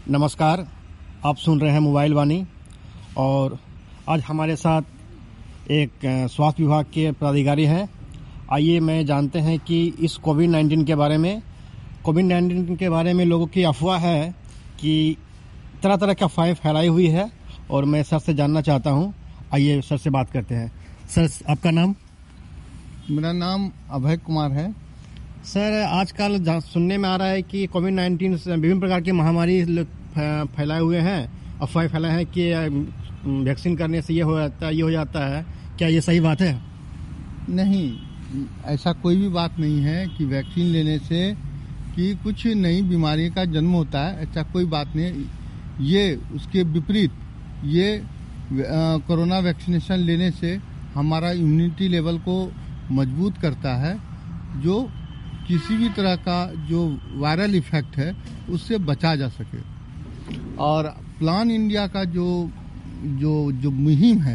नमस्कार, आप सुन रहे हैं मोबाइल वाणी और आज हमारे साथ एक स्वास्थ्य विभाग के पदाधिकारी हैं। आइए मैं जानते हैं कि इस कोविड-19 के बारे में लोगों की अफवाह है कि तरह तरह की अफवाहें फैलाई हुई है और मैं सर से जानना चाहता हूं। आइए सर से बात करते हैं। सर, आपका नाम? मेरा नाम अभय कुमार है। सर, आजकल सुनने में आ रहा है कि कोविड-19 से विभिन्न प्रकार की महामारी फैलाए हुए हैं, अफवाह फैलाए हैं कि वैक्सीन करने से ये हो जाता है। क्या ये सही बात है? नहीं, ऐसा कोई भी बात नहीं है कि वैक्सीन लेने से कि कुछ नई बीमारी का जन्म होता है, ऐसा कोई बात नहीं। ये उसके विपरीत, ये कोरोना वैक्सीनेशन लेने से हमारा इम्यूनिटी लेवल को मजबूत करता है, जो किसी भी तरह का जो वायरल इफेक्ट है उससे बचा जा सके। और प्लान इंडिया का जो मुहिम है,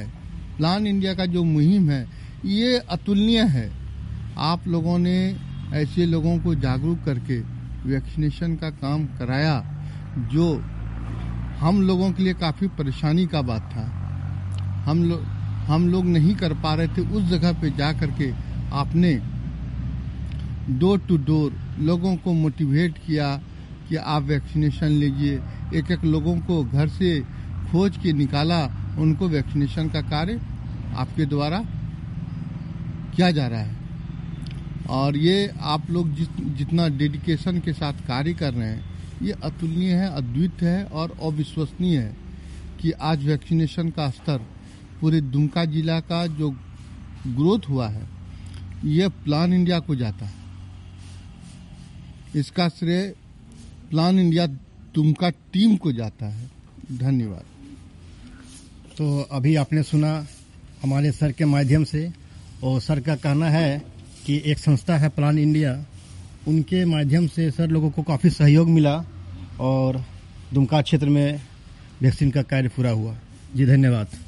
ये अतुलनीय है। आप लोगों ने ऐसे लोगों को जागरूक करके वैक्सीनेशन का काम कराया, जो हम लोगों के लिए काफ़ी परेशानी का बात था। हम लोग नहीं कर पा रहे थे। उस जगह पे जा करके आपने डोर टू डोर लोगों को मोटिवेट किया कि आप वैक्सीनेशन लीजिए। एक लोगों को घर से खोज के निकाला, उनको वैक्सीनेशन का कार्य आपके द्वारा किया जा रहा है। और ये आप लोग जितना डेडिकेशन के साथ कार्य कर रहे हैं, ये अतुलनीय है, अद्वितीय है और अविश्वसनीय है कि आज वैक्सीनेशन का स्तर पूरे दुमका जिला का जो ग्रोथ हुआ है, ये प्लान इंडिया को जाता है। इसका श्रेय प्लान इंडिया दुमका टीम को जाता है। धन्यवाद। तो अभी आपने सुना हमारे सर के माध्यम से, और सर का कहना है कि एक संस्था है प्लान इंडिया, उनके माध्यम से सर लोगों को काफ़ी सहयोग मिला और दुमका क्षेत्र में वैक्सीन का कार्य पूरा हुआ। जी धन्यवाद।